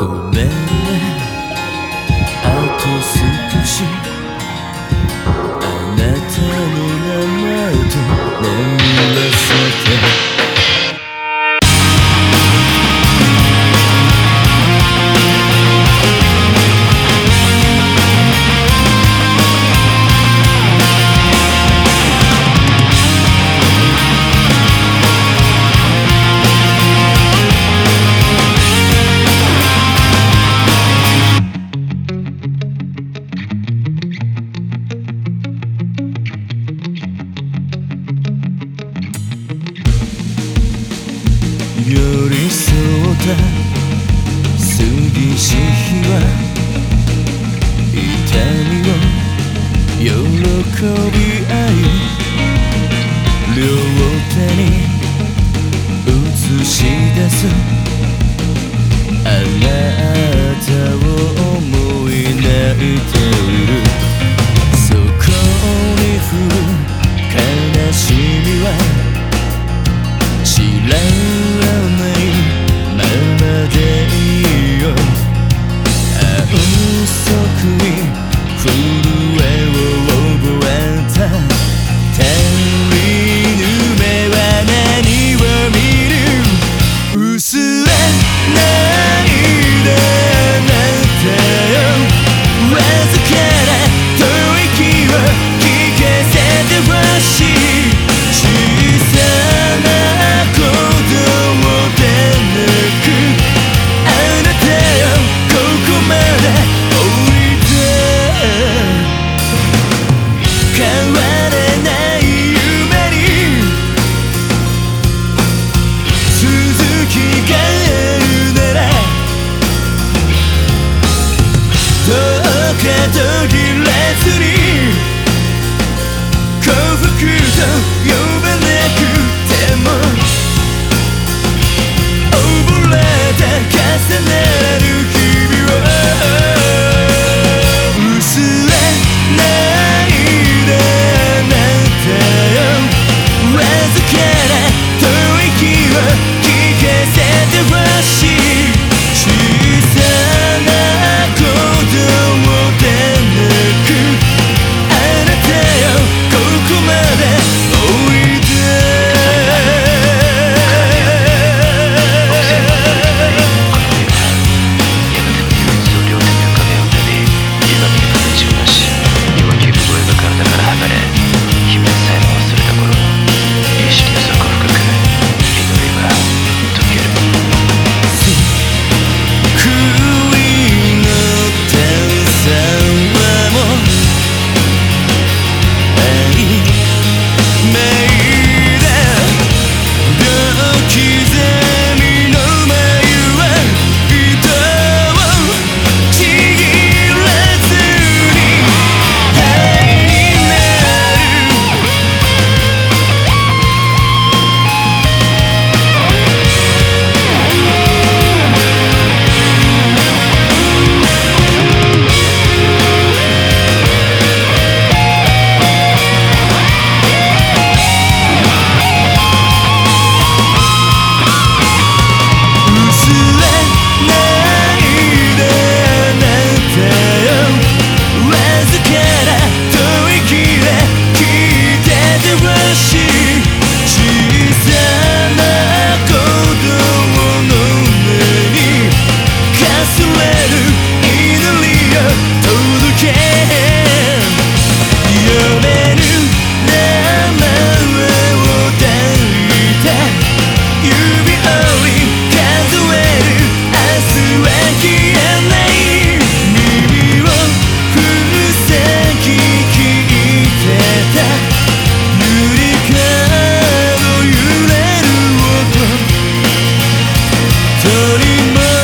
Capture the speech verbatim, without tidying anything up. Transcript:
ごめんね、あと少しあなたの名前と眠らせて寄り添った過ぎし日は痛みを喜び合い両手に映し出すあなたを思い泣いているそこに降る悲しみは知らないままでいいよ安息に震えを覚えた足りぬ目は何を見る薄れないであなたよわずかな吐息を聞かせてほしい小さな鼓動でなくあなたよここまで置いて変われない夢に続きがあるならどうか途切れずに幸福と呼ばなくても溺れて重なる日々を薄れないであなたよわずかな吐息を聞かせてほしい小さな鼓動でなくあなたよここまで置いて取り戻